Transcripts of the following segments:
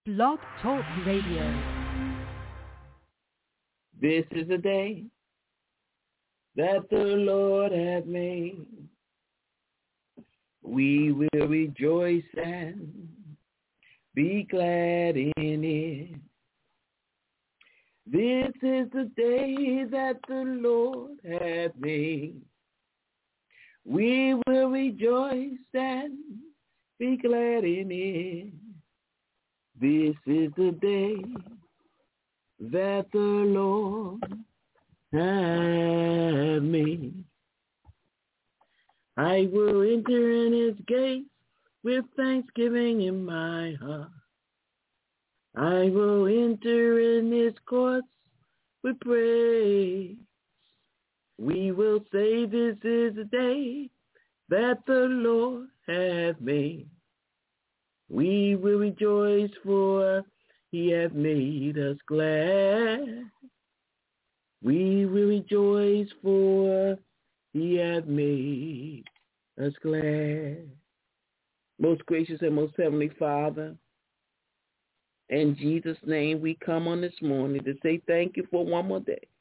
Blog Talk Radio. This is a day that the Lord hath made. We will rejoice and be glad in it. This is the day that the Lord hath made. We will rejoice and be glad in it. This is the day that the Lord hath made. I will enter in his gates with thanksgiving in my heart. I will enter in his courts with praise. We will say this is the day that the Lord hath made. We will rejoice, for he hath made us glad. We will rejoice, for he hath made us glad. Most gracious and most heavenly Father, in Jesus' name we come on this morning to say thank you for one more day.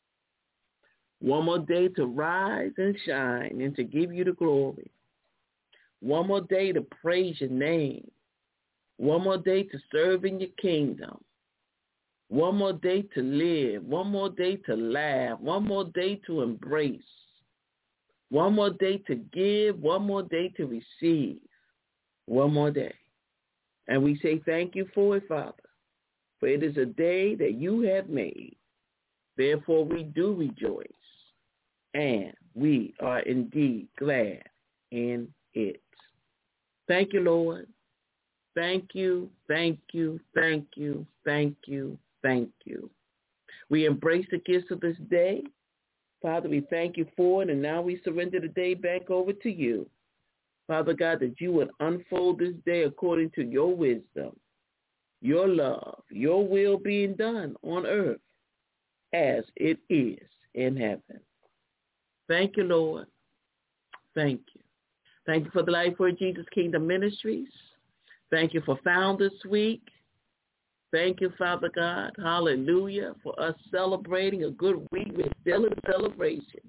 One more day to rise and shine and to give you the glory. One more day to praise your name. One more day to serve in your kingdom. One more day to live. One more day to laugh. One more day to embrace. One more day to give. One more day to receive. One more day. And we say thank you for it, Father, for it is a day that you have made. Therefore we do rejoice, and we are indeed glad in it. Thank you, Lord. Thank you, thank you, thank you, thank you, thank you. We embrace the gifts of this day. Father, we thank you for it, and now we surrender the day back over to you. Father God, that you would unfold this day according to your wisdom, your love, your will being done on earth as it is in heaven. Thank you, Lord. Thank you. Thank you for the Life Word Jesus Kingdom Ministries. Thank you for Founders Week. Thank you, Father God, hallelujah, for us celebrating a good week. We're still in celebration.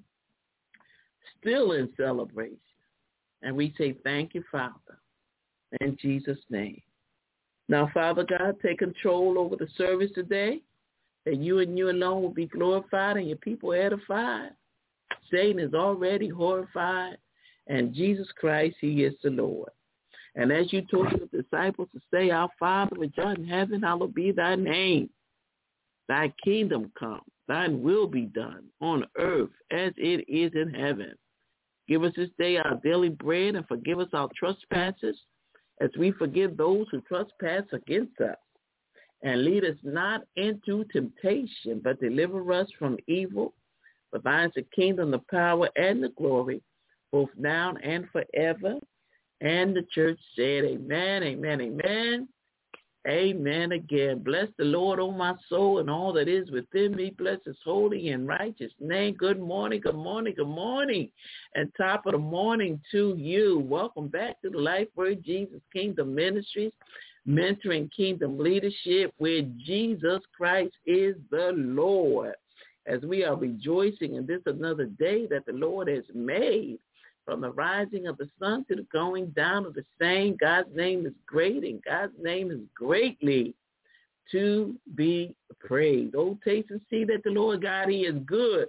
Still in celebration. And we say thank you, Father, in Jesus' name. Now, Father God, take control over the service today, that you and you alone will be glorified and your people edified. Satan is already horrified, and Jesus Christ, he is the Lord. And as you told your disciples to say, our Father which art in heaven, hallowed be thy name. Thy kingdom come, thine will be done on earth as it is in heaven. Give us this day our daily bread, and forgive us our trespasses as we forgive those who trespass against us. And lead us not into temptation, but deliver us from evil. For thine is the kingdom, the power, and the glory, both now and forever. And the church said, amen, amen, amen, amen again. Bless the Lord, O my soul, and all that is within me. Bless his holy and righteous name. Good morning, good morning, good morning. And top of the morning to you. Welcome back to the Life Word Jesus Kingdom Ministries, mentoring kingdom leadership, where Jesus Christ is the Lord. As we are rejoicing in this another day that the Lord has made, from the rising of the sun to the going down of the same, God's name is great, and God's name is greatly to be praised. Oh, taste and see that the Lord God, he is good.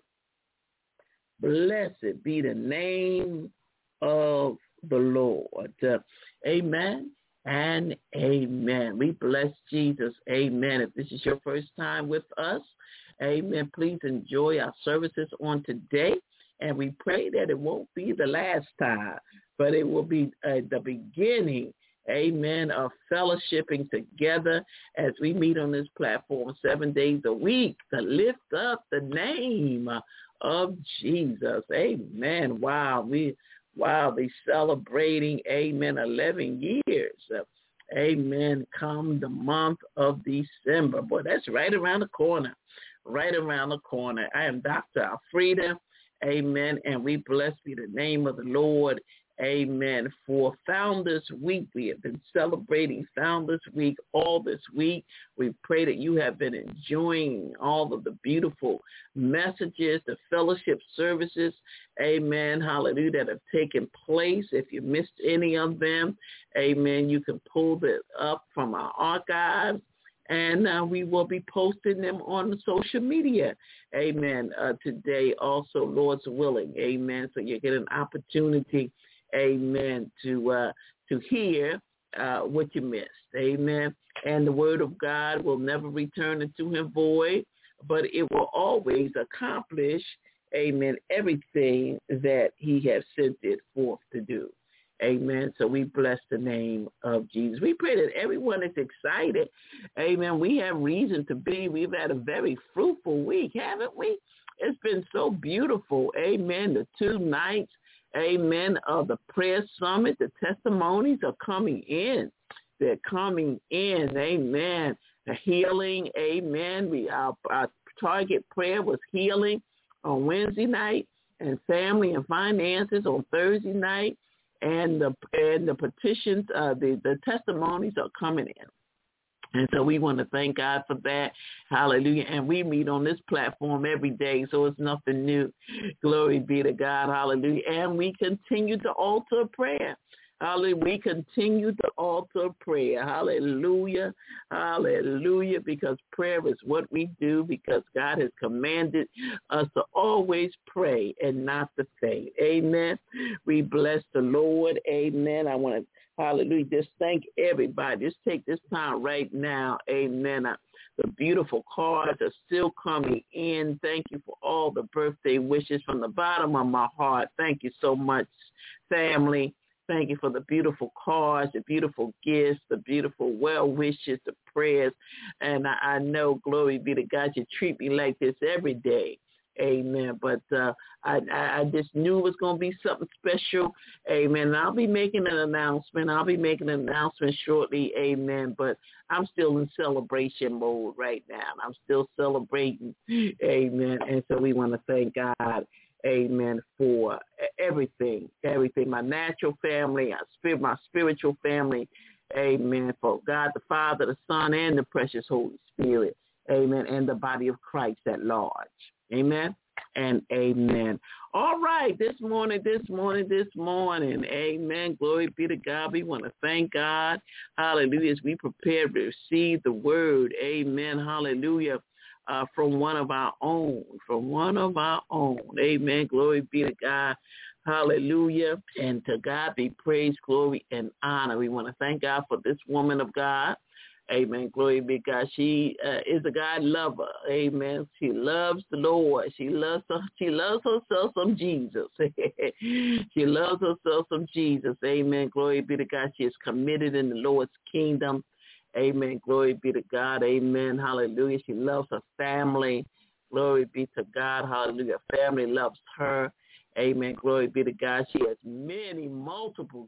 Blessed be the name of the Lord. Amen and amen. We bless Jesus. Amen. If this is your first time with us, amen, please enjoy our services on today. And we pray that it won't be the last time, but it will be the beginning, amen, of fellowshipping together as we meet on this platform 7 days a week to lift up the name of Jesus. Amen. Wow, we celebrating, amen, 11 years. Amen. Come the month of December. Boy, that's right around the corner. Right around the corner. I am Dr. Alfreda. Amen. And we bless be the name of the Lord. amen, for Founders Week. We have been celebrating Founders Week all this week. We pray that you have been enjoying all of the beautiful messages, the fellowship services, amen, hallelujah, that have taken place. If you missed any of them, amen, you can pull it up from our archives, and we will be posting them on the social media, amen, today also, Lord's willing, amen. So you get an opportunity, amen, to hear what you missed, amen. And the word of God will never return unto him void, but it will always accomplish, amen, everything that he has sent it forth to do. Amen. So we bless the name of Jesus. We pray that everyone is excited. Amen. We have reason to be. We've had a very fruitful week, haven't we? It's been so beautiful. Amen. The 2 nights, amen, of the prayer summit, the testimonies are coming in. They're coming in. Amen. The healing. Amen. Our target prayer was healing on Wednesday night and family and finances on Thursday night. And the petitions, the testimonies are coming in. And so we want to thank God for that. Hallelujah. And we meet on this platform every day, so it's nothing new. Glory be to God. Hallelujah. And we continue the altar of prayer. Hallelujah. We continue the altar of prayer. Hallelujah. Hallelujah. Because prayer is what we do, because God has commanded us to always pray and not to faint. Amen. We bless the Lord. Amen. I want to, hallelujah, just thank everybody. Just take this time right now. Amen. The beautiful cards are still coming in. Thank you for all the birthday wishes from the bottom of my heart. Thank you so much, family. Thank you for the beautiful cards, the beautiful gifts, the beautiful well wishes, the prayers. And I know, glory be to God, you treat me like this every day. Amen. But I just knew it was going to be something special. Amen. And I'll be making an announcement. Shortly. Amen. But I'm still in celebration mode right now. I'm still celebrating. Amen. And so we want to thank God. Amen, for everything, my natural family, my spiritual family, amen, for God the Father, the Son, and the precious Holy Spirit, amen, and the body of Christ at large, amen, and amen. All right, this morning, amen, glory be to God. We want to thank God, hallelujah, as we prepare to receive the word, amen, hallelujah. From one of our own, amen, glory be to God, hallelujah, and to God be praise, glory, and honor. We want to thank God for this woman of God, amen, glory be to God. She is a God lover, amen. She loves the Lord. She loves herself some Jesus. She loves herself some Jesus, amen, glory be to God. She is committed in the Lord's kingdom. Amen. Glory be to God. Amen. Hallelujah. She loves her family. Glory be to God. Hallelujah. Family loves her. Amen. Glory be to God. She has multiple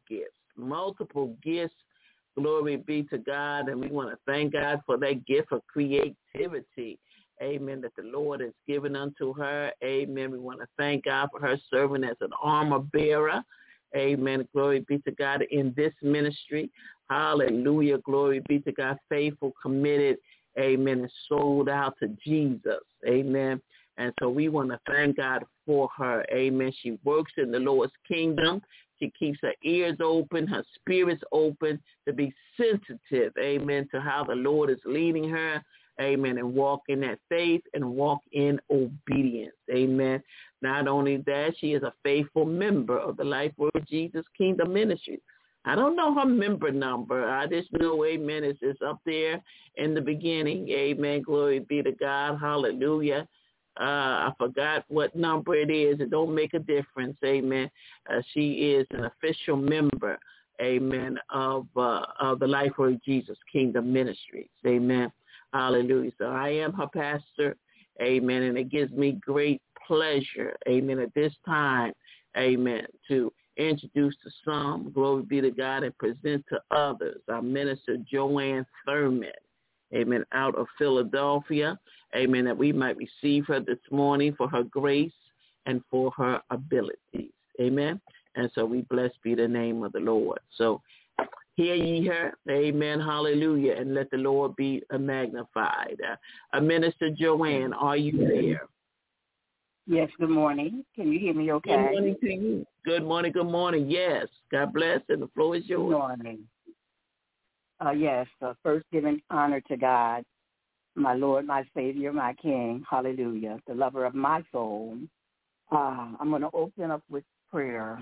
gifts. Glory be to God. And we want to thank God for that gift of creativity. Amen. That the Lord has given unto her. Amen. We want to thank God for her serving as an armor bearer. Amen. Glory be to God in this ministry. Hallelujah. Glory be to God. Faithful, committed. Amen. And sold out to Jesus. Amen. And so we want to thank God for her. Amen. She works in the Lord's kingdom. She keeps her ears open, her spirits open to be sensitive. Amen. To how the Lord is leading her. Amen. And walk in that faith and walk in obedience. Amen. Not only that, she is a faithful member of the Life Word Jesus Kingdom Ministry. I don't know her member number. I just know, amen, it's up there in the beginning. Amen. Glory be to God. Hallelujah. I forgot what number it is. It don't make a difference. Amen. She is an official member, amen, of the Life Word Jesus Kingdom Ministries. Amen. Hallelujah. So I am her pastor. Amen. And it gives me great pleasure, amen, at this time, amen, to introduce to some, glory be to God, and present to others our minister Joanne Thurman, amen, out of Philadelphia, amen, that we might receive her this morning for her grace and for her abilities, amen. And so we blessed be the name of the Lord. So hear ye her, amen, hallelujah, and let the Lord be magnified. Minister Joanne, are you there? Yes, good morning. Can you hear me okay? Good morning to you. Good morning. Yes, God bless, and the floor is yours. Good morning. Yes, first giving honor to God, my Lord, my Savior, my King, hallelujah, the lover of my soul. I'm going to open up with prayer.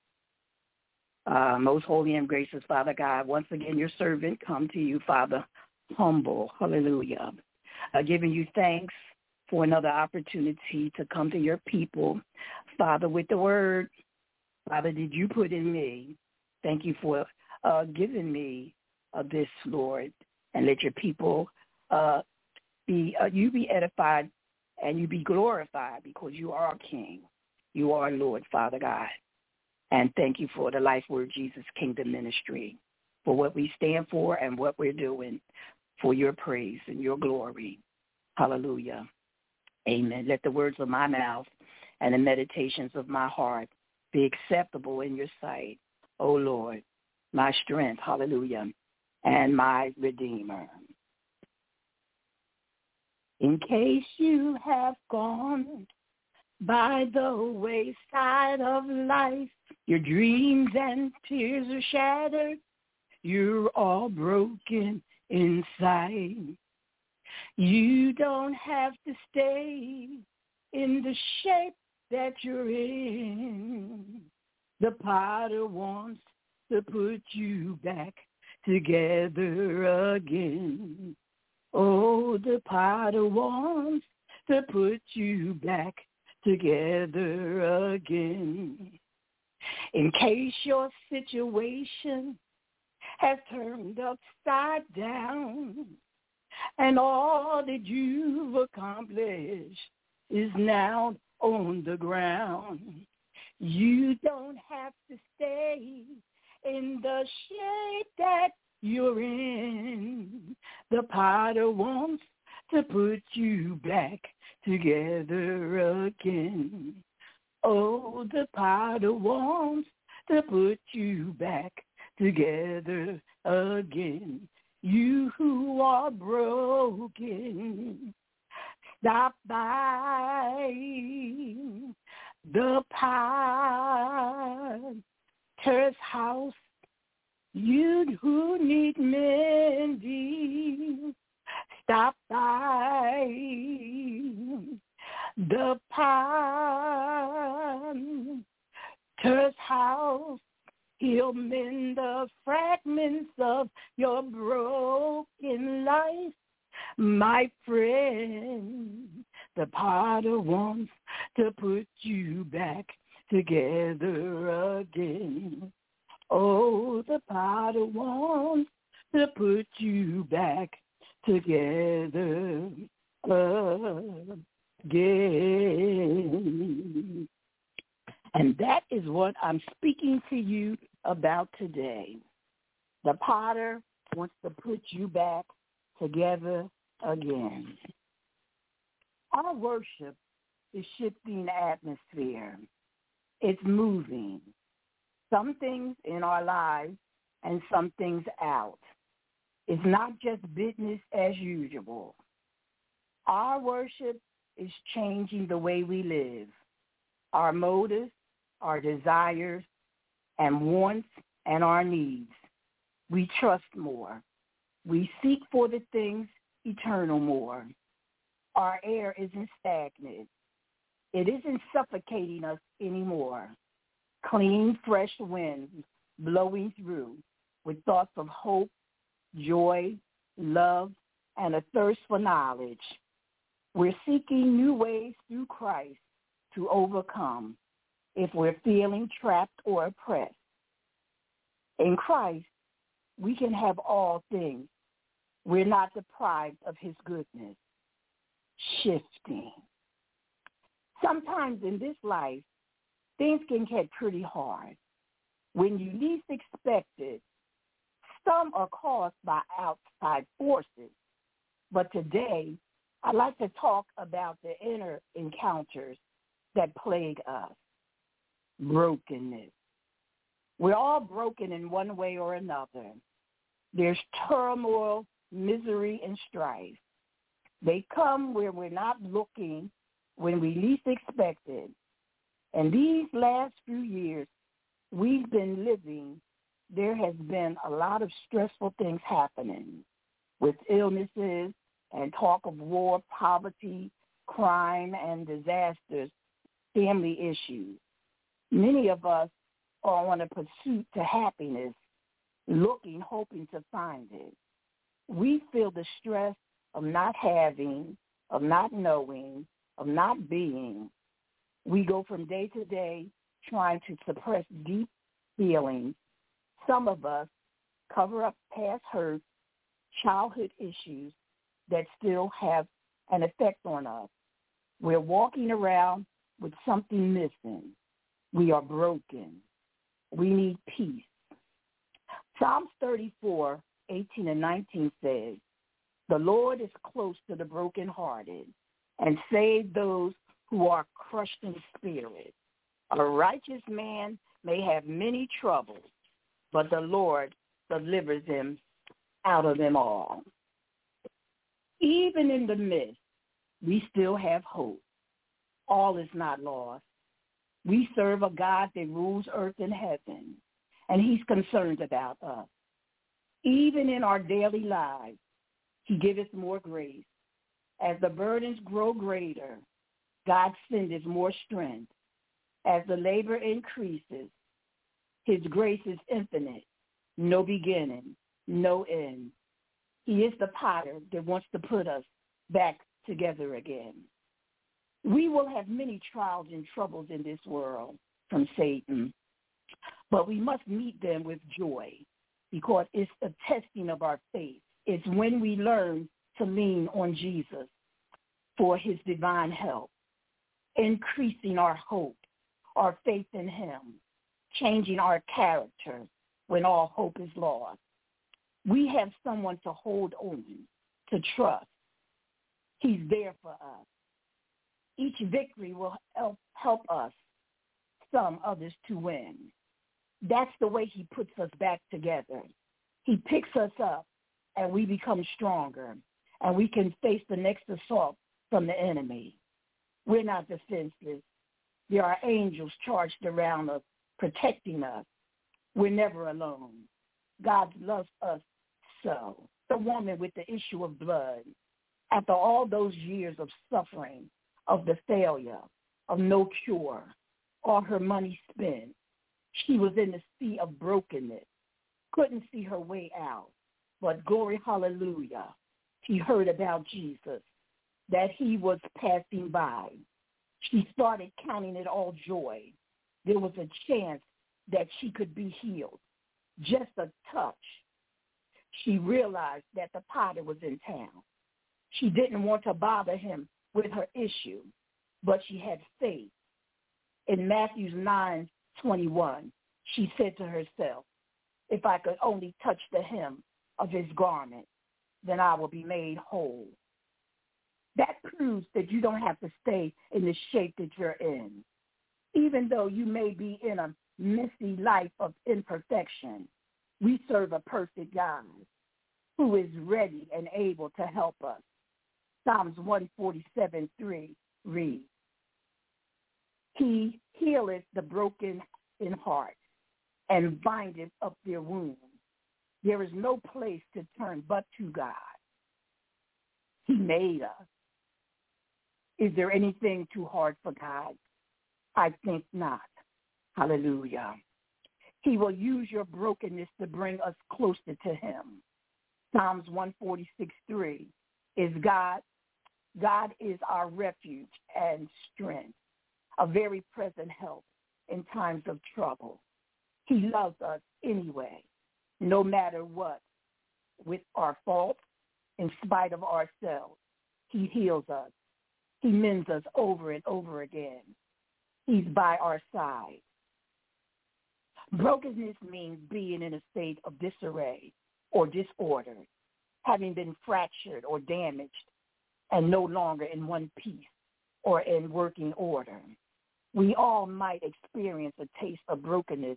Most holy and gracious Father God, once again your servant come to you, Father, humble, hallelujah, giving you thanks for another opportunity to come to your people, Father, with the word, Father, did you put in me. Thank you for giving me this, Lord, and let your people you be edified and you be glorified because you are our King. You are Lord, Father God. And thank you for the Life Word Jesus Kingdom Ministry, for what we stand for and what we're doing for your praise and your glory. Hallelujah. Amen. Let the words of my mouth and the meditations of my heart be acceptable in your sight, O Lord, my strength, hallelujah, and my Redeemer. In case you have gone by the wayside of life, your dreams and tears are shattered, you're all broken inside. You don't have to stay in the shape that you're in. The potter wants to put you back together again. Oh, the potter wants to put you back together again. In case your situation has turned upside down and all that you've accomplished is now on the ground, you don't have to stay in the shape that you're in. The potter wants to put you back together again. Oh, the potter wants to put you back together again. You who are broken, stop by the potter's house. You who need mending, stop by the potter's house. He'll mend the fragments of your broken life, my friend. The potter wants to put you back together again. Oh, the potter wants to put you back together again. And that is what I'm speaking to you about today. The potter wants to put you back together again. Our worship is shifting the atmosphere. It's moving. Some things in our lives and some things out. It's not just business as usual. Our worship is changing the way we live. Our motives, our desires, and wants, and our needs. We trust more. We seek for the things eternal more. Our air isn't stagnant. It isn't suffocating us anymore. Clean, fresh winds blowing through with thoughts of hope, joy, love, and a thirst for knowledge. We're seeking new ways through Christ to overcome if we're feeling trapped or oppressed. In Christ, we can have all things. We're not deprived of his goodness. Shifting. Sometimes in this life, things can get pretty hard. When you least expect it, some are caused by outside forces. But today, I'd like to talk about the inner encounters that plague us. Brokenness, We're all broken in one way or another. There's turmoil, misery, and strife. They come where we're not looking, when we least expect it. And these last few years we've been living, there has been a lot of stressful things happening with illnesses and talk of war, poverty, crime, and disasters, family issues. Many of us are on a pursuit to happiness, looking, hoping to find it. We feel the stress of not having, of not knowing, of not being. We go from day to day trying to suppress deep feelings. Some of us cover up past hurts, childhood issues that still have an effect on us. We're walking around with something missing. We are broken. We need peace. Psalms 34, 18 and 19 says, "The Lord is close to the brokenhearted and save those who are crushed in spirit. A righteous man may have many troubles, but the Lord delivers him out of them all." Even in the midst, we still have hope. All is not lost. We serve a God that rules earth and heaven, and he's concerned about us. Even in our daily lives, he gives us more grace. As the burdens grow greater, God sends more strength. As the labor increases, his grace is infinite, no beginning, no end. He is the potter that wants to put us back together again. We will have many trials and troubles in this world from Satan, but we must meet them with joy because it's a testing of our faith. It's when we learn to lean on Jesus for his divine help, increasing our hope, our faith in him, changing our character when all hope is lost. We have someone to hold on, to trust. He's there for us. Each victory will help us, some others to win. That's the way he puts us back together. He picks us up and we become stronger and we can face the next assault from the enemy. We're not defenseless. There are angels charged around us, protecting us. We're never alone. God loves us so. The woman with the issue of blood, after all those years of suffering, of the failure, of no cure, all her money spent, she was in the sea of brokenness, couldn't see her way out. But glory, hallelujah, she heard about Jesus, that he was passing by. She started counting it all joy. There was a chance that she could be healed. Just a touch. She realized that the potter was in town. She didn't want to bother him with her issue, but she had faith. In Matthew 9:21, she said to herself, "If I could only touch the hem of his garment, then I will be made whole." That proves that you don't have to stay in the shape that you're in. Even though you may be in a messy life of imperfection, we serve a perfect God who is ready and able to help us. Psalms 147:3 reads, "He healeth the broken in heart and bindeth up their wounds. There is no place to turn but to God. He made us. Is there anything too hard for God? I think not. Hallelujah. He will use your brokenness to bring us closer to him. Psalms 146:3 is God is our refuge and strength, a very present help in times of trouble. He loves us anyway, no matter what, with our faults, in spite of ourselves. He heals us. He mends us over and over again. He's by our side. Brokenness means being in a state of disarray or disorder, having been fractured or damaged, and no longer in one piece or in working order. We all might experience a taste of brokenness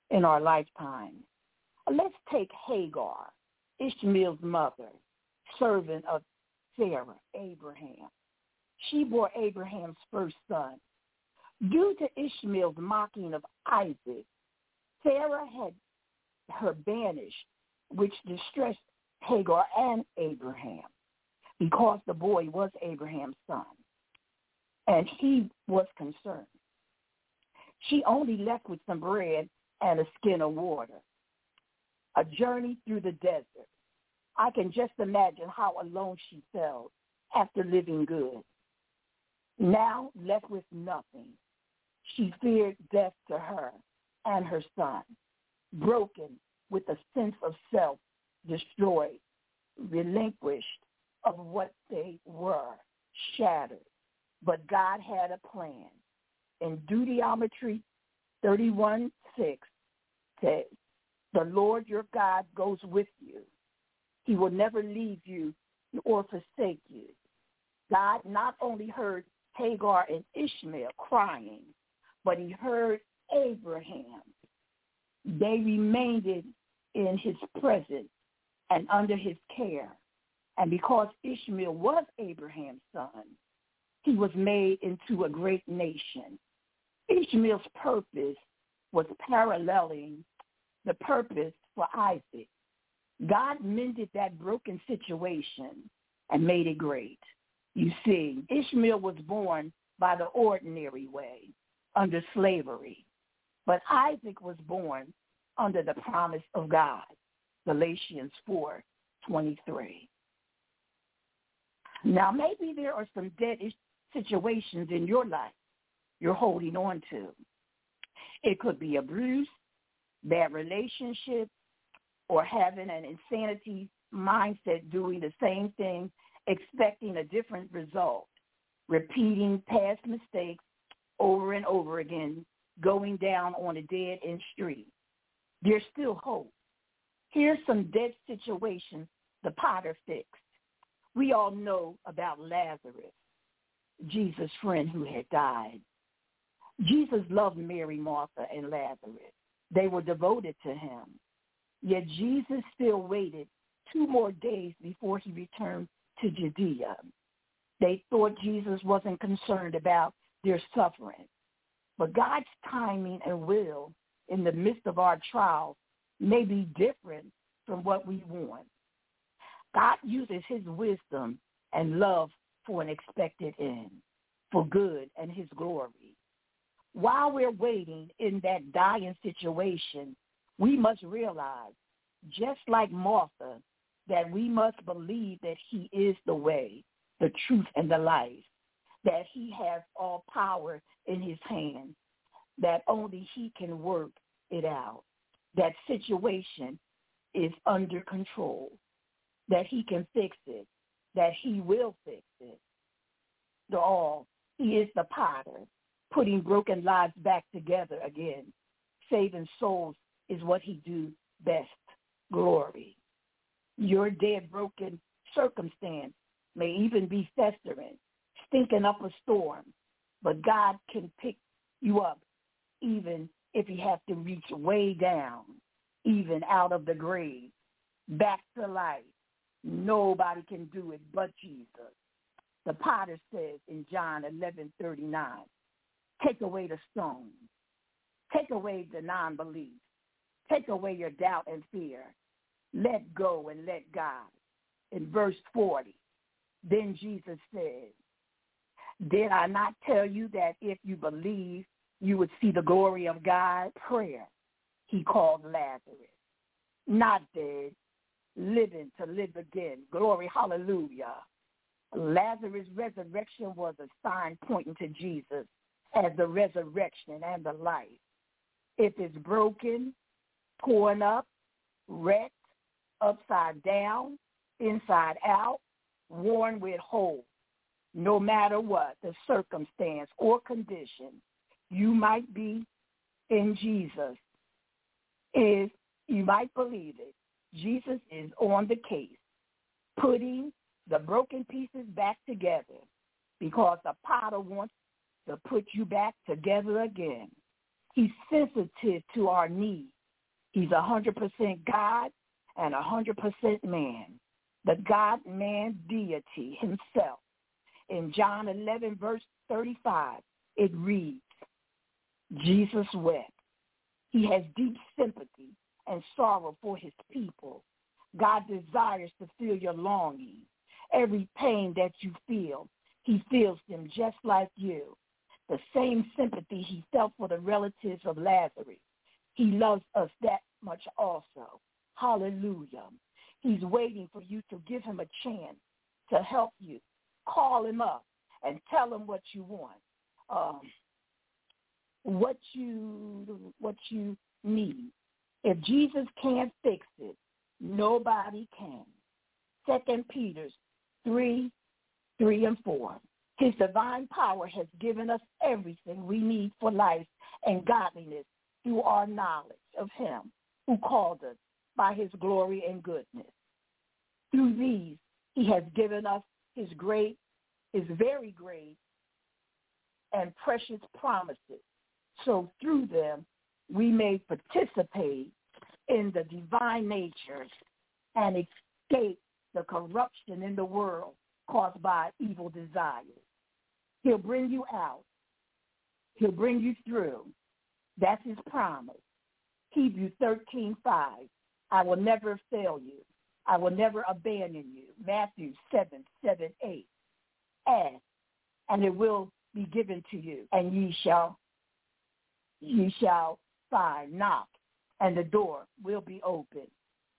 in our lifetime. Let's take Hagar, Ishmael's mother, servant of Sarah, Abraham. She bore Abraham's first son. Due to Ishmael's mocking of Isaac, Sarah had her banished, which distressed Hagar and Abraham, because the boy was Abraham's son, and he was concerned. She only left with some bread and a skin of water. A journey through the desert. I can just imagine how alone she felt after living good. Now left with nothing, she feared death to her and her son, broken with a sense of self, destroyed, relinquished of what they were, shattered. But God had a plan. In Deuteronomy 31:6 says, the Lord your God goes with you. He will never leave you or forsake you. God not only heard Hagar and Ishmael crying, but he heard Abraham. They remained in his presence and under his care. And because Ishmael was Abraham's son, he was made into a great nation. Ishmael's purpose was paralleling the purpose for Isaac. God mended that broken situation and made it great. You see, Ishmael was born by the ordinary way, under slavery. But Isaac was born under the promise of God, Galatians 4:23. Now, maybe there are some dead situations in your life you're holding on to. It could be abuse, bad relationship, or having an insanity mindset, doing the same thing, expecting a different result, repeating past mistakes over and over again, going down on a dead-end street. There's still hope. Here's some dead situations the potter fixed. We all know about Lazarus, Jesus' friend who had died. Jesus loved Mary, Martha, and Lazarus. They were devoted to him. Yet Jesus still waited 2 more days before he returned to Judea. They thought Jesus wasn't concerned about their suffering. But God's timing and will in the midst of our trials may be different from what we want. God uses his wisdom and love for an expected end, for good and his glory. While we're waiting in that dying situation, we must realize, just like Martha, that we must believe that he is the way, the truth, and the life, that he has all power in his hand, that only he can work it out, that situation is under control, that he can fix it, that he will fix it. He is the potter, putting broken lives back together again. Saving souls is what he do best. Glory. Your dead, broken circumstance may even be festering, stinking up a storm, but God can pick you up even if you have to reach way down, even out of the grave, back to life. Nobody can do it but Jesus. The potter says in John 11:39, take away the stone. Take away the non-belief. Take away your doubt and fear. Let go and let God. In verse 40, then Jesus said, did I not tell you that if you believe, you would see the glory of God? Prayer. He called Lazarus. Not dead, living to live again. Glory, hallelujah. Lazarus' resurrection was a sign pointing to Jesus as the resurrection and the life. If it's broken, torn up, wrecked, upside down, inside out, worn with holes, no matter what the circumstance or condition you might be in Jesus, is you might believe it, Jesus is on the case, putting the broken pieces back together, because the potter wants to put you back together again. He's sensitive to our needs He's 100% God and 100% man, the God-man deity himself. In John 11, verse 35, it reads, Jesus wept. He has deep sympathy and sorrow for his people. God desires to feel your longing. Every pain that you feel, he feels them just like you. The same sympathy he felt for the relatives of Lazarus. He loves us that much also. Hallelujah. He's waiting for you to give him a chance to help you. Call him up and tell him what you want, what you need. If Jesus can't fix it, nobody can. 2 Peter 3, 3 and 4. His divine power has given us everything we need for life and godliness through our knowledge of him who called us by his glory and goodness. Through these, he has given us his very great and precious promises. So through them, we may participate in the divine nature and escape the corruption in the world caused by evil desires. He'll bring you out. He'll bring you through. That's his promise. Hebrews 13:5. I will never fail you. I will never abandon you. Matthew 7:7-8. Ask, and it will be given to you, and ye shall find. Knock, and the door will be open.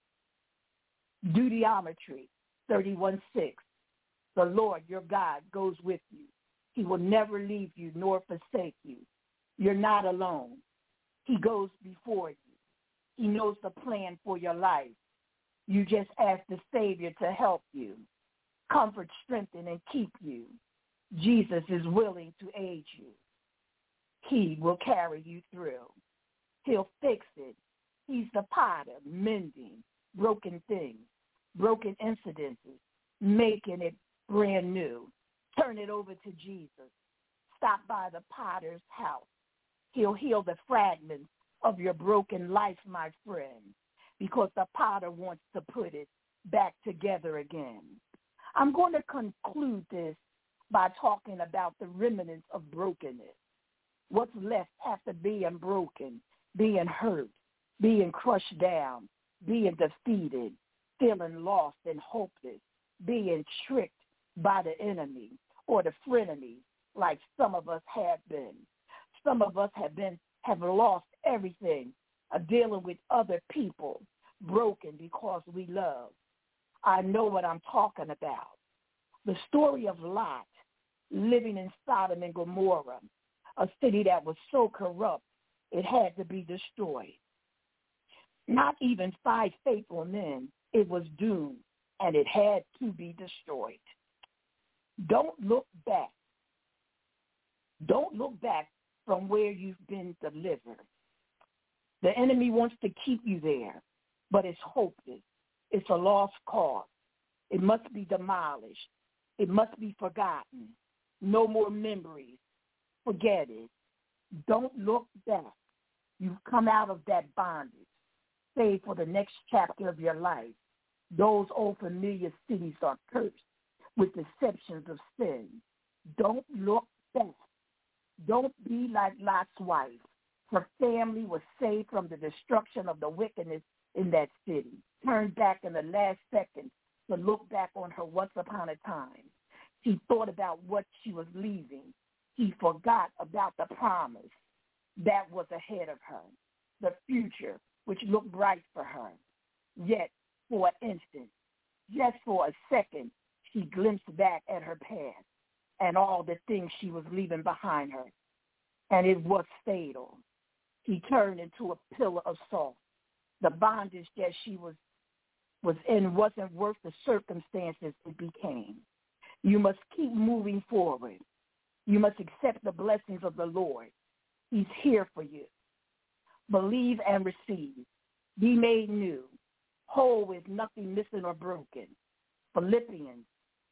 Deuteronomy 31:6. The Lord your God goes with you. He will never leave you nor forsake you. You're not alone. He goes before you. He knows the plan for your life. You just ask the Savior to help you, comfort, strengthen, and keep you. Jesus is willing to aid you. He will carry you through. He'll fix it. He's the potter, mending broken things, broken incidences, making it brand new. Turn it over to Jesus. Stop by the potter's house. He'll heal the fragments of your broken life, my friend, because the potter wants to put it back together again. I'm going to conclude this by talking about the remnants of brokenness. What's left after being broken, being hurt, being crushed down, being defeated, feeling lost and hopeless, being tricked by the enemy or the frenemy, like some of us have been. Some of us have lost everything, dealing with other people, broken because we love. I know what I'm talking about. The story of Lot living in Sodom and Gomorrah, a city that was so corrupt it had to be destroyed. Not even 5 faithful men. It was doomed, and it had to be destroyed. Don't look back. Don't look back from where you've been delivered. The enemy wants to keep you there, but it's hopeless. It's a lost cause. It must be demolished. It must be forgotten. No more memories. Forget it. Don't look back. You've come out of that bondage. Save for the next chapter of your life. Those old familiar cities are cursed with deceptions of sin. Don't look back. Don't be like Lot's wife. Her family was saved from the destruction of the wickedness in that city. Turned back in the last second to look back on her once upon a time. She thought about what she was leaving. He forgot about the promise that was ahead of her, the future, which looked bright for her. Yet, for an instant, just for a second, she glimpsed back at her past and all the things she was leaving behind her. And it was fatal. He turned into a pillar of salt. The bondage that she was in wasn't worth the circumstances it became. You must keep moving forward. You must accept the blessings of the Lord. He's here for you. Believe and receive. Be made new. Whole with nothing missing or broken. Philippians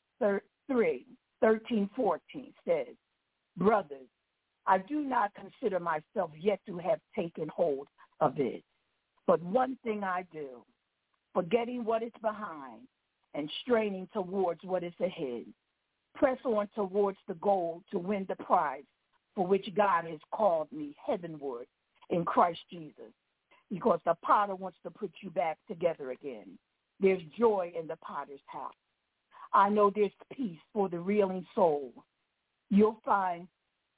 3:13-14 says, brothers, I do not consider myself yet to have taken hold of it. But one thing I do, forgetting what is behind and straining towards what is ahead, press on towards the goal to win the prize for which God has called me heavenward in Christ Jesus, because the potter wants to put you back together again. There's joy in the potter's house. I know there's peace for the reeling soul. You'll find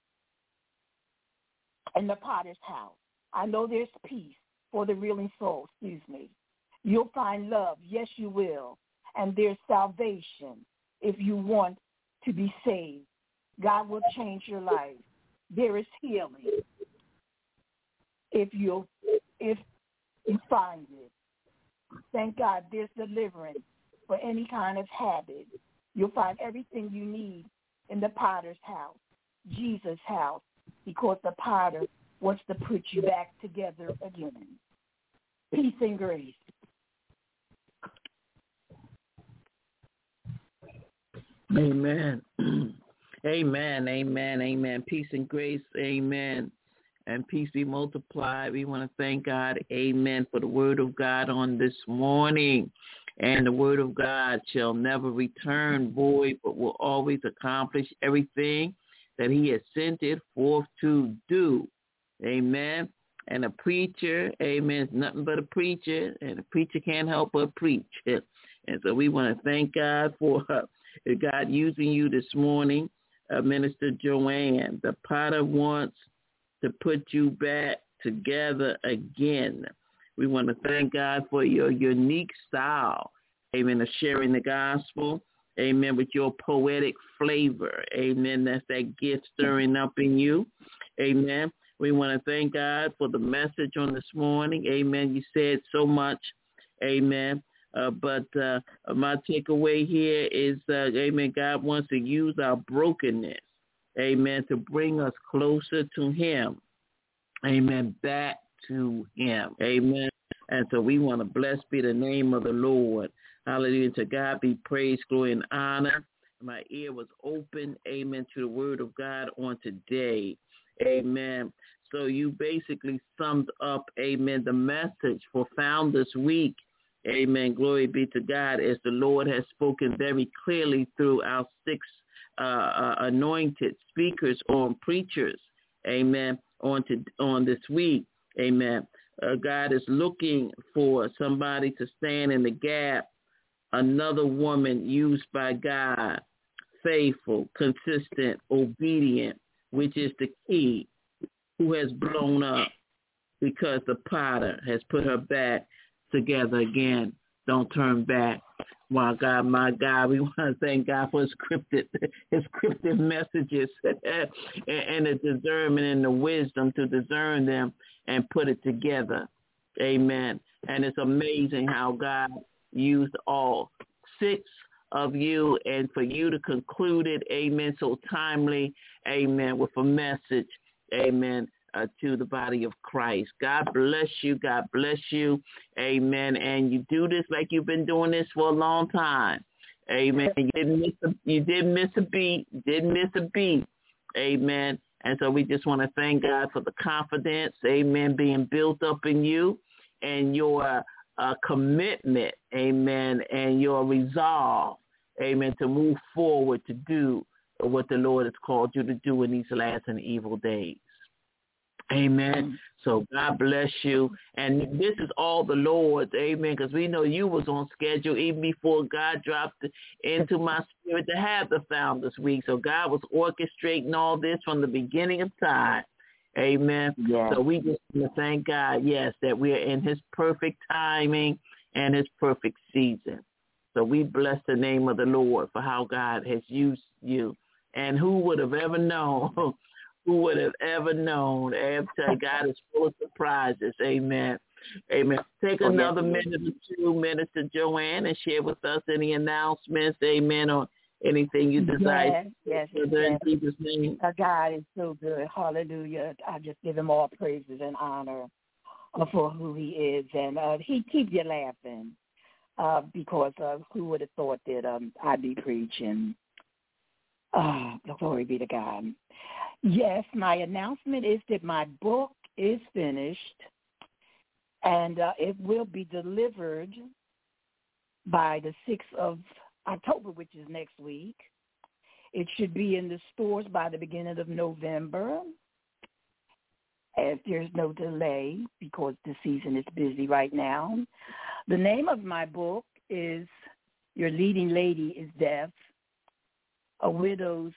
in the potter's house. I know there's peace for the reeling soul, You'll find love, yes you will, and there's salvation if you want to be saved. God will change your life. There is healing if you find it. Thank God there's deliverance for any kind of habit. You'll find everything you need in the potter's house, Jesus' house, because the potter wants to put you back together again. Peace and grace. Amen. Amen. Amen. Amen. Peace and grace. Amen. And peace be multiplied. We want to thank God, amen, for the word of God on this morning. And the word of God shall never return void, but will always accomplish everything that he has sent it forth to do. Amen. And a preacher, amen, is nothing but a preacher, and a preacher can't help but preach. And so we want to thank God for God using you this morning, Minister Joanne. The potter wants to put you back together again. We want to thank God for your unique style, amen, of sharing the gospel, amen, with your poetic flavor, amen. That's that gift stirring up in you, amen. We want to thank God for the message on this morning, amen. You said so much, amen. But my takeaway here is, amen, God wants to use our brokenness, amen, to bring us closer to him, amen, back to him, amen. And so we want to bless be the name of the Lord. Hallelujah. To God be praise, glory, and honor. My ear was open, amen, to the word of God on today, amen. So you basically summed up, amen, the message for Founders Week. Amen. Glory be to God, as the Lord has spoken very clearly through our 6 anointed speakers on preachers. Amen. On this week. Amen. God is looking for somebody to stand in the gap. Another woman used by God, faithful, consistent, obedient, which is the key, who has blown up because the potter has put her back together again. Don't turn back. My God, we want to thank God for his scripted messages and the discernment and the wisdom to discern them and put it together. Amen. And it's amazing how God used all 6 of you and for you to conclude it, amen, so timely, amen, with a message, amen, to the body of Christ. God bless you. God bless you. Amen. And you do this like you've been doing this for a long time. Amen. You didn't miss a beat. Didn't miss a beat. Amen. And so we just want to thank God for the confidence, amen, being built up in you and your commitment, amen, and your resolve, amen, to move forward to do what the Lord has called you to do in these last and evil days. Amen. So God bless you. And this is all the Lord's, amen, because we know you was on schedule even before God dropped into my spirit to have the Founders Week. So God was orchestrating all this from the beginning of time. Amen. Yes. So we just want to thank God, yes, that we are in his perfect timing and his perfect season. So we bless the name of the Lord for how God has used you. And who would have ever known? Who would have ever known? After God is full of surprises. Amen. Amen. Take another minute or 2, Minister Joanne, and share with us any announcements, amen, or anything you desire. Yes. In Jesus' name. God is so good. Hallelujah. I just give him all praises and honor for who he is. And he keeps you laughing because who would have thought that I'd be preaching. Glory be to God. Yes, my announcement is that my book is finished. And it will be delivered by the 6th of October, which is next week. It should be in the stores by the beginning of November, if there's no delay, because the season is busy right now. The name of my book is Your Leading Lady is Deaf, a widow's,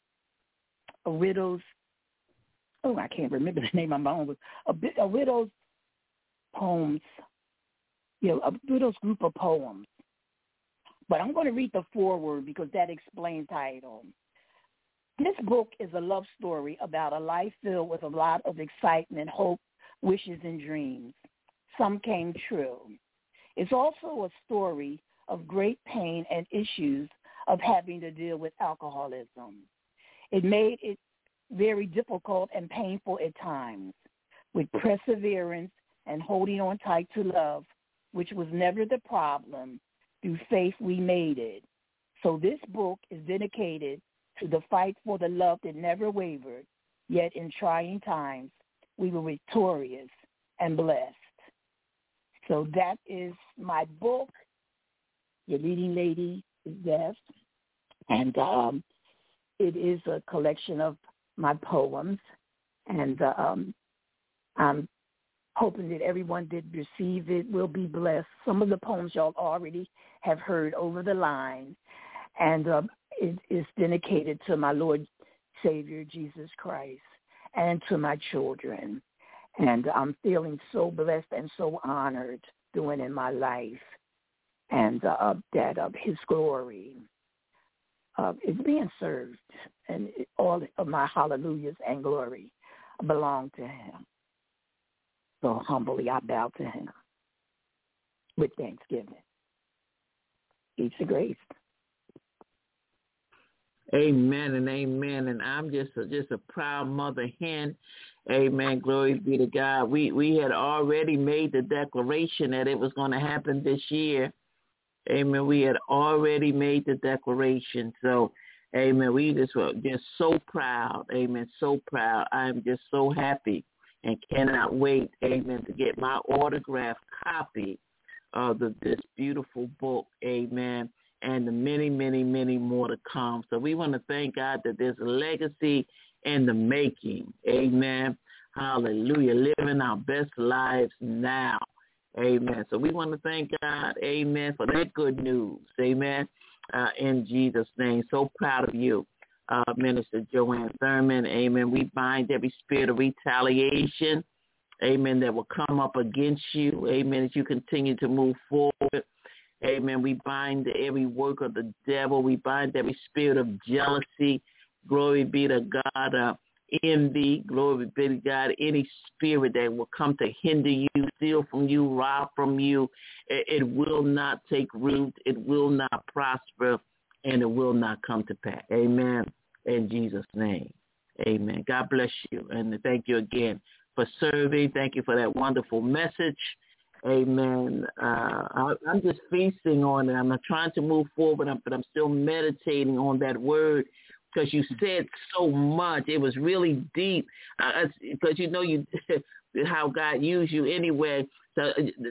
I can't remember the name of my own, a widow's poems, a widow's group of poems. But I'm going to read the foreword because that explains title. This book is a love story about a life filled with a lot of excitement, hope, wishes, and dreams. Some came true. It's also a story of great pain and issues of having to deal with alcoholism. It made it very difficult and painful at times. With perseverance and holding on tight to love, which was never the problem, through faith we made it. So this book is dedicated to the fight for the love that never wavered, yet in trying times we were victorious and blessed. So that is my book, Your Leading Lady is Deaf, and it is a collection of my poems, and I'm hoping that everyone did receive it, will be blessed. Some of the poems y'all already have heard over the line, and it is dedicated to my Lord Savior, Jesus Christ, and to my children. And I'm feeling so blessed and so honored doing in my life, and that His glory is being served, and all of my hallelujahs and glory belong to Him. So humbly I bow to Him with thanksgiving. Peace and grace. Amen and amen. And I'm just a proud mother hen. Amen. Glory be to God. We had already made the declaration that it was going to happen this year. Amen. We had already made the declaration. So, amen. We just were just so proud. Amen. So proud. I'm just so happy and cannot wait, amen, to get my autographed copy of this beautiful book, amen, and the many, many, many more to come. So we want to thank God that there's a legacy in the making, amen. Hallelujah. Living our best lives now, amen. So we want to thank God, amen, for that good news, amen, in Jesus' name. So proud of you. Minister Joanne Thurman, amen. We bind every spirit of retaliation, amen, that will come up against you, amen, as you continue to move forward, amen. We bind every work of the devil. We bind every spirit of jealousy, glory be to God, envy, glory be to God, any spirit that will come to hinder you, steal from you, rob from you, it will not take root, it will not prosper, and it will not come to pass. Amen. In Jesus' name. Amen. God bless you. And thank you again for serving. Thank you for that wonderful message. Amen. I'm just feasting on it. I'm not trying to move forward, but I'm still meditating on that word because you said so much. It was really deep because you how God used you anyway. So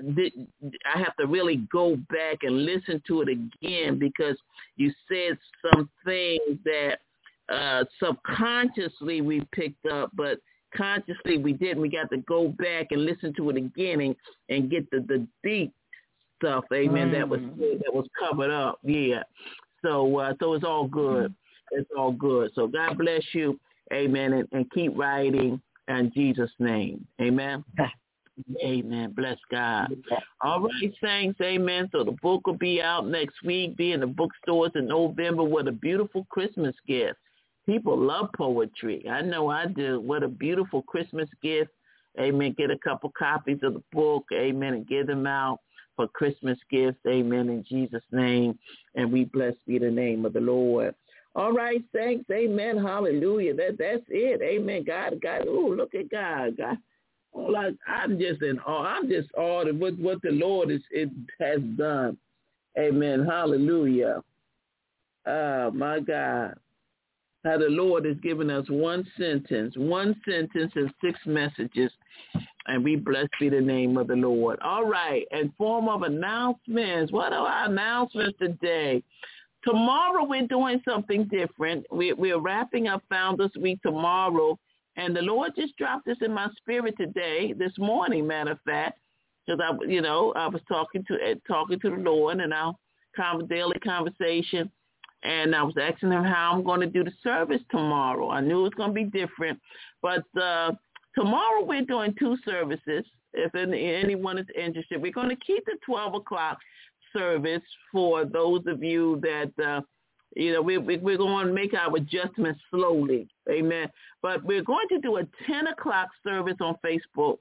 I have to really go back and listen to it again because you said some things that subconsciously we picked up, but consciously we didn't. We got to go back and listen to it again and get the deep stuff, amen, that was covered up. Yeah. So it's all good. It's all good. So God bless you, amen, and keep writing in Jesus' name. Amen. Amen. Bless God. All right, saints. Amen. So the book will be out next week, be in the bookstores in November. What a beautiful Christmas gift. People love poetry. I know I do. What a beautiful Christmas gift. Amen. Get a couple copies of the book. Amen. And give them out for Christmas gifts. Amen. In Jesus' name. And we bless be the name of the Lord. All right, saints. Amen. Hallelujah. That's it. Amen. God. Oh, look at God. God. I'm just in awe. I'm just awed at what the Lord has done. Amen. Hallelujah. Oh, my God. How the Lord has given us one sentence and 6 messages. And we bless be the name of the Lord. All right. In form of announcements, what are our announcements today? Tomorrow we're doing something different. We're wrapping up Founders Week tomorrow. And the Lord just dropped this in my spirit this morning, matter of fact, because I was talking to the Lord in our daily conversation, and I was asking him how I'm going to do the service tomorrow. I knew it was going to be different, but tomorrow we're doing 2 services. If anyone is interested, we're going to keep the 12 o'clock service for those of you that we're going to make our adjustments slowly. Amen. But we're going to do a 10 o'clock service on Facebook.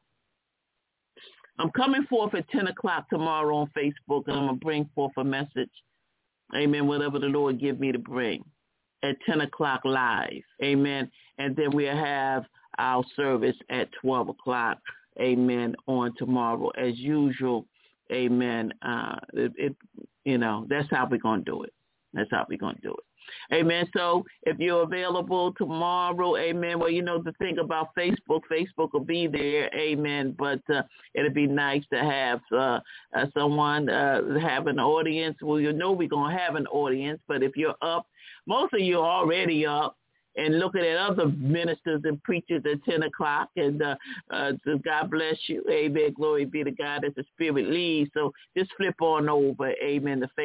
I'm coming forth at 10 o'clock tomorrow on Facebook, and I'm going to bring forth a message. Amen. Whatever the Lord give me to bring at 10 o'clock live. Amen. And then we'll have our service at 12 o'clock. Amen. On tomorrow as usual. Amen. That's how we're going to do it. That's how we're going to do it. Amen. So if you're available tomorrow, amen. Well, the thing about Facebook will be there. Amen. But it'll be nice to have someone have an audience. Well, we're going to have an audience. But if you're up, most of you are already up and looking at other ministers and preachers at 10 o'clock. And so God bless you. Amen. Glory be to God as the Spirit leads. So just flip on over, amen, to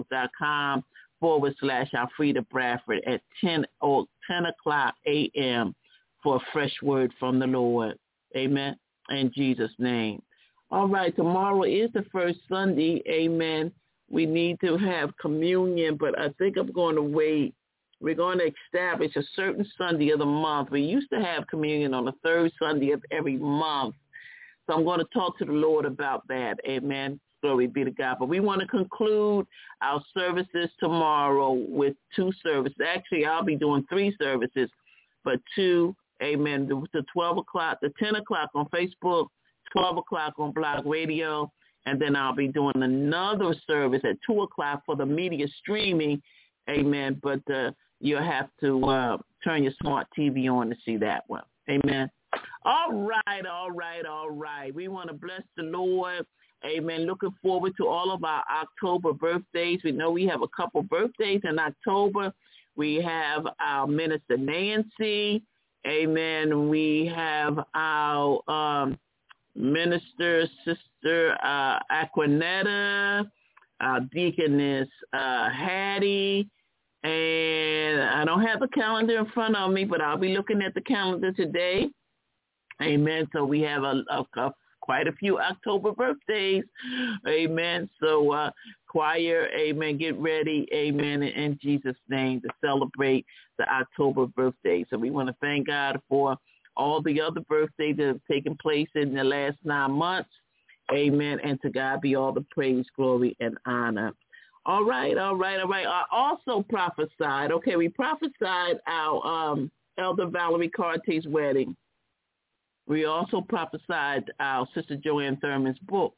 Facebook.com/Alfreda Bradford at 10 o'clock a.m. for a fresh word from the Lord. Amen. In Jesus' name. All right. Tomorrow is the first Sunday. Amen. We need to have communion, but I think I'm going to wait. We're going to establish a certain Sunday of the month. We used to have communion on the third Sunday of every month. So I'm going to talk to the Lord about that. Amen. Glory be to God. But we want to conclude our services tomorrow with 2 services. Actually, I'll be doing 3 services, but 2, amen, the 12 o'clock, the 10 o'clock on Facebook, 12 o'clock on Blog Radio, and then I'll be doing another service at 2 o'clock for the media streaming, amen, but you'll have to turn your smart TV on to see that one. Amen. All right. We want to bless the Lord. Amen. Looking forward to all of our October birthdays. We know we have a couple birthdays in October. We have our Minister Nancy. Amen. We have our Minister Sister Aquanetta, our Deaconess Hattie. And I don't have the calendar in front of me, but I'll be looking at the calendar today. Amen. So we have quite a few October birthdays. Amen. So choir, amen, get ready, amen, in Jesus' name to celebrate the October birthday. So we want to thank God for all the other birthdays that have taken place in the last 9 months. Amen. And to God be all the praise, glory, and honor. All right. I also prophesied. Okay, we prophesied our Elder Valerie Carte's wedding. We also prophesied our Sister Joanne Thurman's book.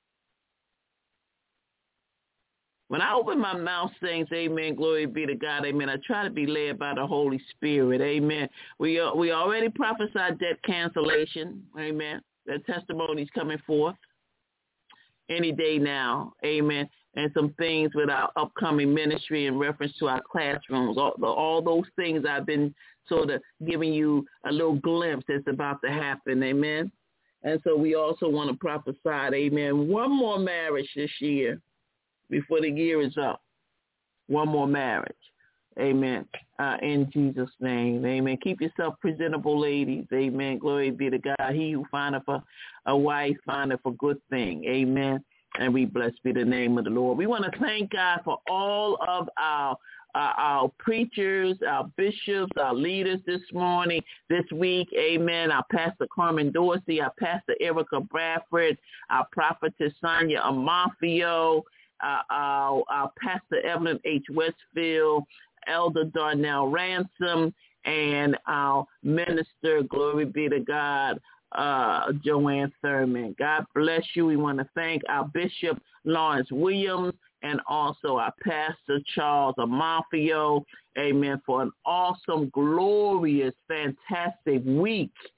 When I open my mouth, saints, amen, glory be to God, amen, I try to be led by the Holy Spirit, amen. We already prophesied debt cancellation, amen. The testimony's coming forth any day now, amen. And some things with our upcoming ministry in reference to our classrooms. All those things I've been sort of giving you a little glimpse that's about to happen, amen. And so we also want to prophesy, amen, one more marriage this year before the year is up. One more marriage, amen, in Jesus' name, amen. Keep yourself presentable, ladies, amen. Glory be to God. He who findeth a wife findeth a good thing, amen. And we bless be the name of the Lord. We want to thank God for all of our preachers, our bishops, our leaders this week. Amen. Our Pastor Carmen Dorsey, our Pastor Erica Bradford, our prophetess Sonia Amafio, our Pastor Evelyn H. Westfield, Elder Darnell Ransom, and our minister, glory be to God, Joanne Thurman. God bless you. We want to thank our Bishop Lawrence Williams and also our Pastor Charles Amafio, amen, for an awesome, glorious, fantastic week,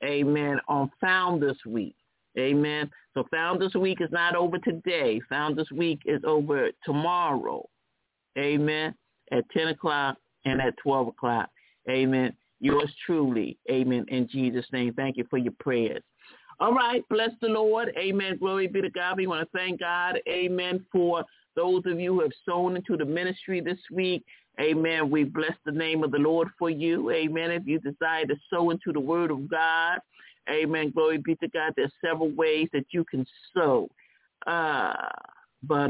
amen, on Founders Week. Amen. So Founders Week is not over today. Founders Week is over tomorrow. Amen. At 10 o'clock and at 12 o'clock. Amen. Yours truly. Amen. In Jesus' name. Thank you for your prayers. All right. Bless the Lord. Amen. Glory be to God. We want to thank God. Amen. For those of you who have sown into the ministry this week. Amen. We bless the name of the Lord for you. Amen. If you desire to sow into the word of God. Amen. Glory be to God. There's several ways that you can sow. Let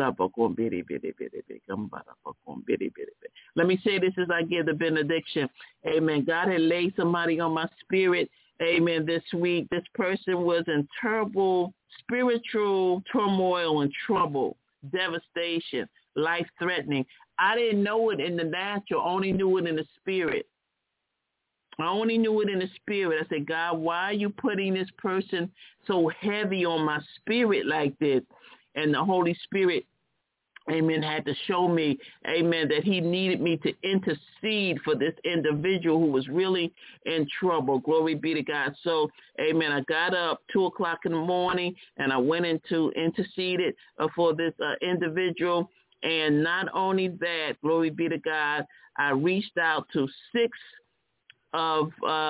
me say this as I give the benediction. Amen. God had laid somebody on my spirit. Amen. This week, this person was in terrible spiritual turmoil and trouble, devastation, life-threatening. I didn't know it in the natural, only knew it in the spirit. I only knew it in the spirit. I said, God, why are you putting this person so heavy on my spirit like this? And the Holy Spirit, amen, had to show me, amen, that he needed me to intercede for this individual who was really in trouble. Glory be to God. So, amen, I got up 2 o'clock in the morning and I went into interceded for this individual. And not only that, glory be to God, I reached out to 6 of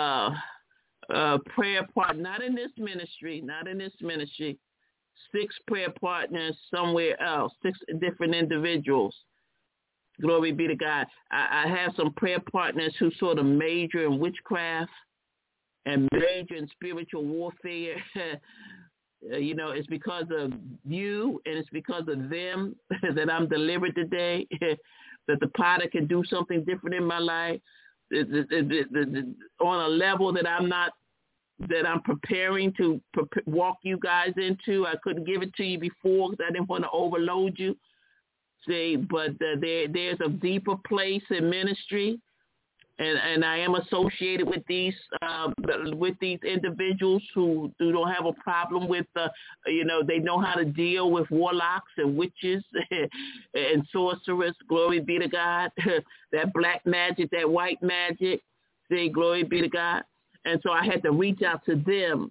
prayer partners, not in this ministry, 6 prayer partners somewhere else, 6 different individuals. Glory be to God. I have some prayer partners who sort of major in witchcraft and major in spiritual warfare. It's because of you and it's because of them that I'm delivered today, that the Potter can do something different in my life. On a level that I'm preparing to walk you guys into. I couldn't give it to you before because I didn't want to overload you. See, but there's a deeper place in ministry, and I am associated with these individuals who don't have a problem with they know how to deal with warlocks and witches and sorcerers. Glory be to God. That black magic, that white magic. See, glory be to God. And so I had to reach out to them.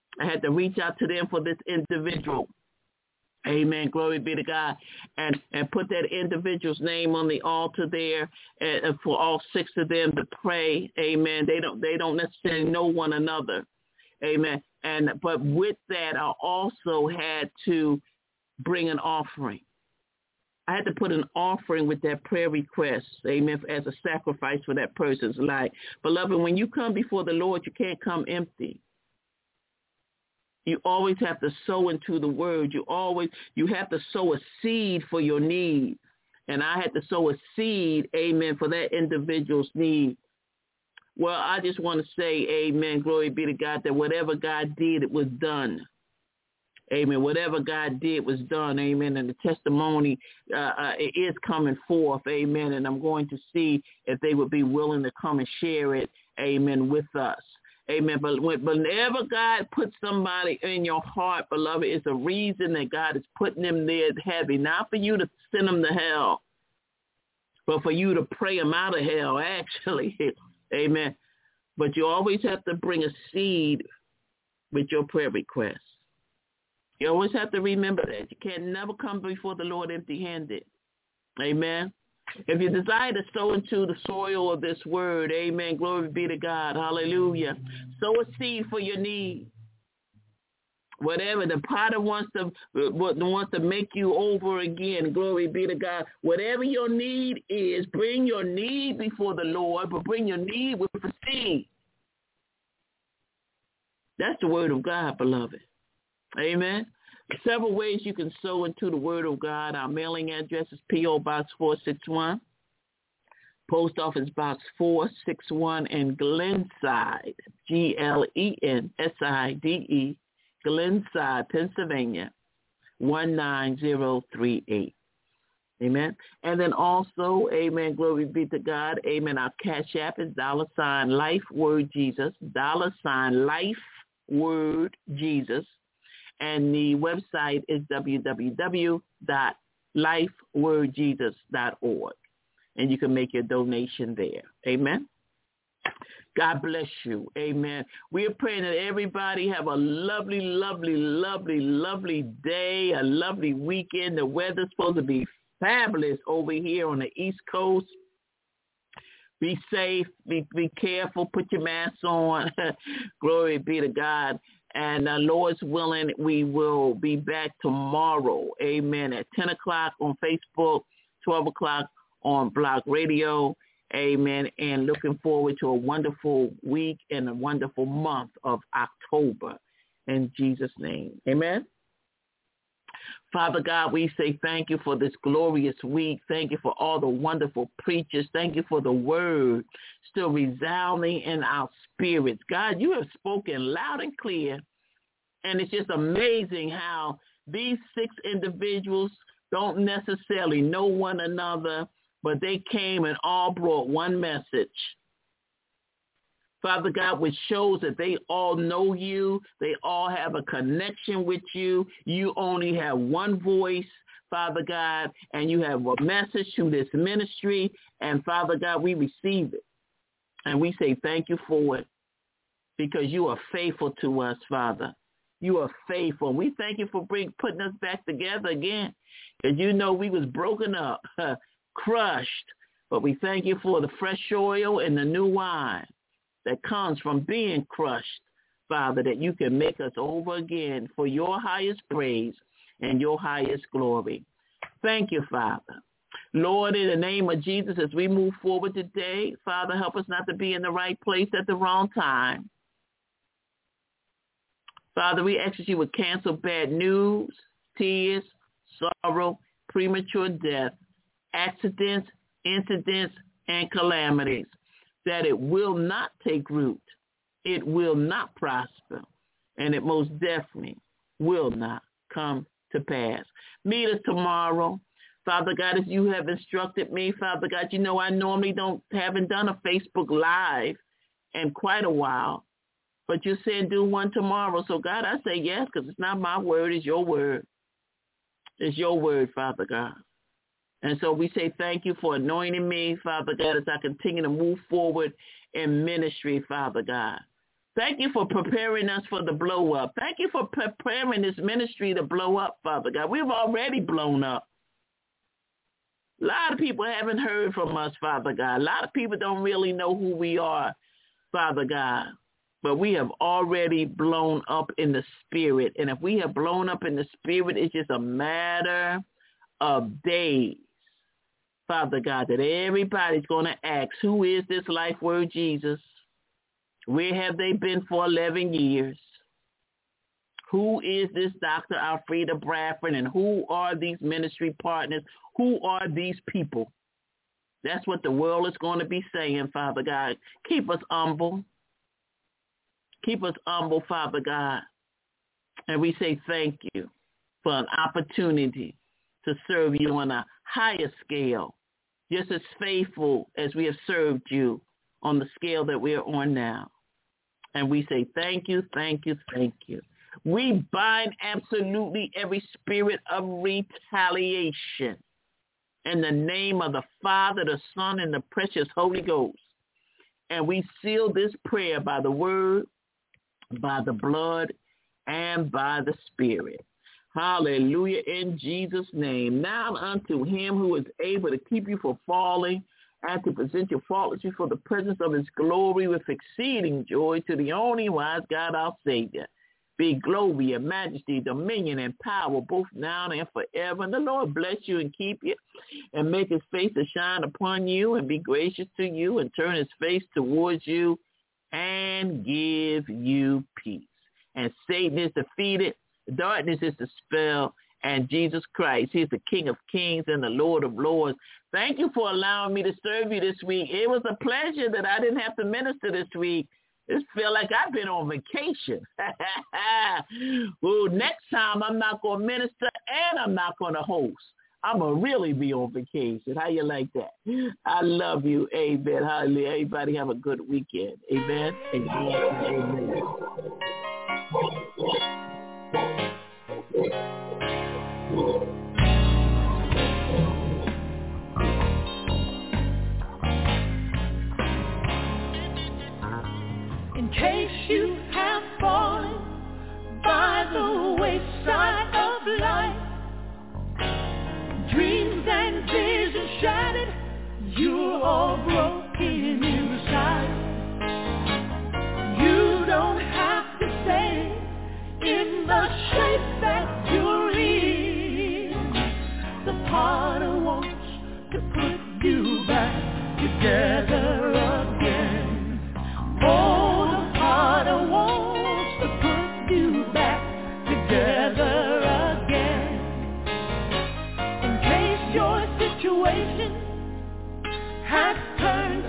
For this individual. Amen. Glory be to God. And put that individual's name on the altar there and for all 6 of them to pray. Amen. They don't necessarily know one another. Amen. But with that, I also had to bring an offering. I had to put an offering with that prayer request, amen, as a sacrifice for that person's life. Beloved, when you come before the Lord, you can't come empty. You always have to sow into the word. You have to sow a seed for your need. And I had to sow a seed, amen, for that individual's need. Well, I just want to say, amen, glory be to God, that whatever God did, it was done. Amen. Whatever God did was done. Amen. And the testimony it is coming forth. Amen. And I'm going to see if they would be willing to come and share it. Amen. With us. Amen. But whenever God puts somebody in your heart, beloved, it's a reason that God is putting them there heavy. Not for you to send them to hell, but for you to pray them out of hell, actually. Amen. But you always have to bring a seed with your prayer request. You always have to remember that. You can never come before the Lord empty-handed. Amen. If you desire to sow into the soil of this word, amen, glory be to God, hallelujah. Sow a seed for your need. Whatever the Potter wants to make you over again, glory be to God. Whatever your need is, bring your need before the Lord, but bring your need with a seed. That's the word of God, beloved. Amen. Several ways you can sow into the word of God. Our mailing address is P.O. Box 461, Post Office Box 461 in Glenside, Glenside, Glenside, Pennsylvania, 19038. Amen. And then also, amen, glory be to God. Amen. Our Cash App is $Life Word Jesus, $Life Word Jesus. And the website is www.lifewordjesus.org. And you can make your donation there. Amen. God bless you. Amen. We are praying that everybody have a lovely, lovely, lovely, lovely day, a lovely weekend. The weather's supposed to be fabulous over here on the East Coast. Be safe. Be careful. Put your mask on. Glory be to God. And Lord's willing, we will be back tomorrow. Amen. At 10 o'clock on Facebook, 12 o'clock on Blog Radio. Amen. And looking forward to a wonderful week and a wonderful month of October. In Jesus' name. Amen. Father God, we say thank you for this glorious week. Thank you for all the wonderful preachers. Thank you for the word still resounding in our spirits. God, you have spoken loud and clear. And it's just amazing how these 6 individuals don't necessarily know one another, but they came and all brought one message. Father God, which shows that they all know you. They all have a connection with you. You only have one voice, Father God, and you have a message to this ministry. And Father God, we receive it. And we say thank you for it because you are faithful to us, Father. You are faithful. We thank you for putting us back together again. Because you know we was broken up, crushed. But we thank you for the fresh oil and the new wine that comes from being crushed, Father, that you can make us over again for your highest praise and your highest glory. Thank you, Father. Lord, in the name of Jesus, as we move forward today, Father, help us not to be in the right place at the wrong time. Father, we ask that you would cancel bad news, tears, sorrow, premature death, accidents, incidents, and calamities, that it will not take root, it will not prosper, and it most definitely will not come to pass. Meet us tomorrow. Father God, as you have instructed me, Father God, you know I normally haven't done a Facebook Live in quite a while, but you said do one tomorrow. So God, I say yes, because it's not my word, it's your word. It's your word, Father God. And so we say thank you for anointing me, Father God, as I continue to move forward in ministry, Father God. Thank you for preparing us for the blow up. Thank you for preparing this ministry to blow up, Father God. We've already blown up. A lot of people haven't heard from us, Father God. A lot of people don't really know who we are, Father God. But we have already blown up in the spirit. And if we have blown up in the spirit, it's just a matter of days, Father God, that everybody's going to ask, who is this Life Word Jesus? Where have they been for 11 years? Who is this Dr. Alfreda Bradford, and who are these ministry partners? Who are these people? That's what the world is going to be saying, Father God. Keep us humble. Keep us humble, Father God. And we say thank you for an opportunity to serve you on a higher scale, just as faithful as we have served you on the scale that we are on now. And we say thank you, thank you, thank you. We bind absolutely every spirit of retaliation in the name of the Father, the Son, and the precious Holy Ghost. And we seal this prayer by the word, by the blood, and by the Spirit. Hallelujah, in Jesus' name. Now unto him who is able to keep you from falling and to present you faultless before the presence of his glory with exceeding joy, to the only wise God our Savior, be glory and majesty, dominion and power, both now and forever. And the Lord bless you and keep you and make his face to shine upon you and be gracious to you and turn his face towards you and give you peace. And Satan is defeated. Darkness is dispelled, and Jesus Christ, he's the King of Kings and the Lord of Lords. Thank you for allowing me to serve you this week. It was a pleasure that I didn't have to minister this week. It felt like I've been on vacation. Well, next time I'm not going to minister and I'm not going to host. I'm going to really be on vacation. How you like that? I love you. Amen. Hallelujah. Everybody have a good weekend. Amen. Amen. Amen. in case you have fallen by the wayside of life. Dreams and visions shattered, you're all broken inside. You don't have to stay in the shape that you're in. The potter wants to put you back together again. Oh, the potter wants to put you back together again. In case your situation has turned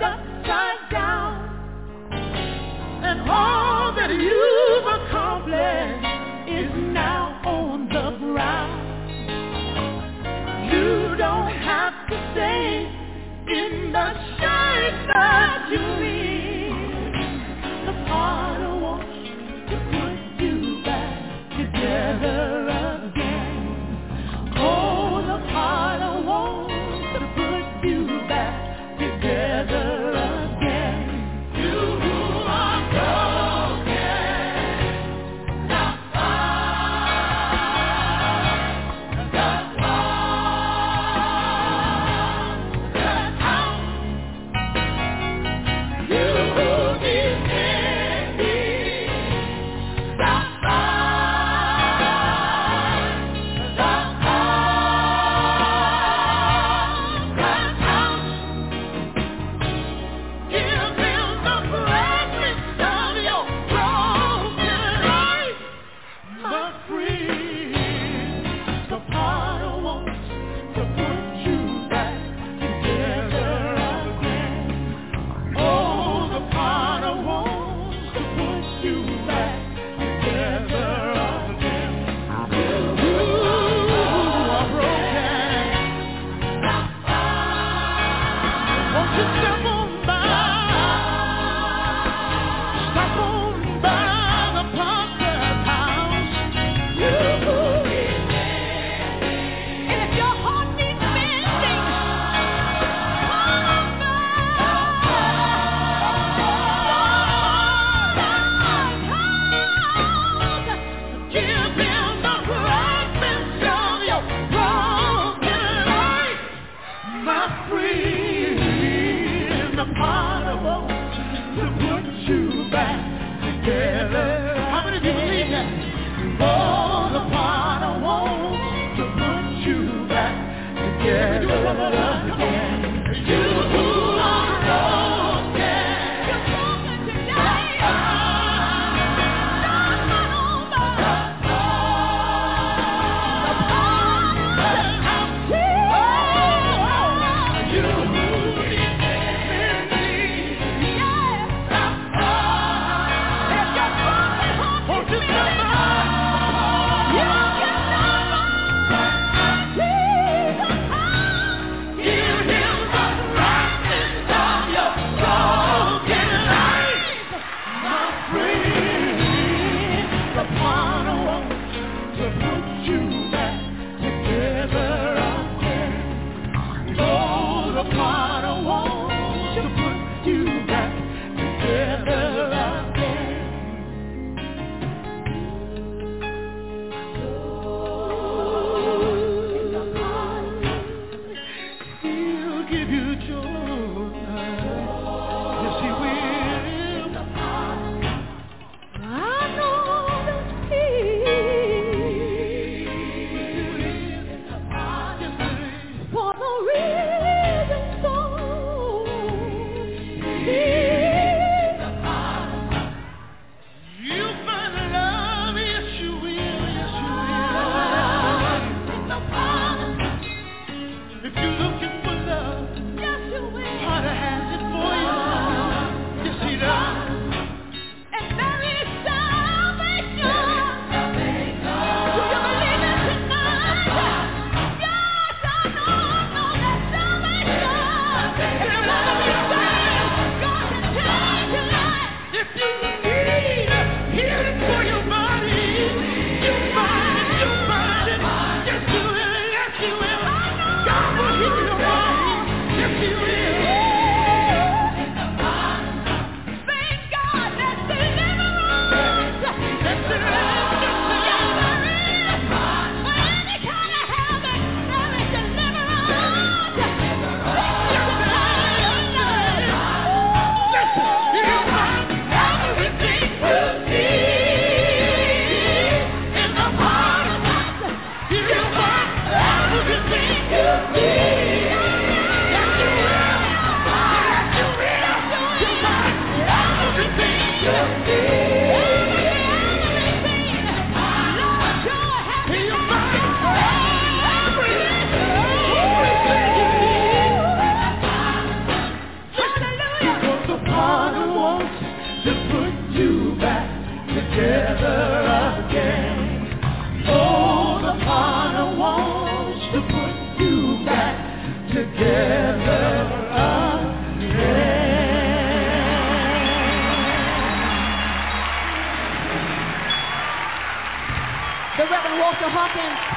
together again. Oh, the Father wants to put you back together again. The Reverend Walter Hawkins.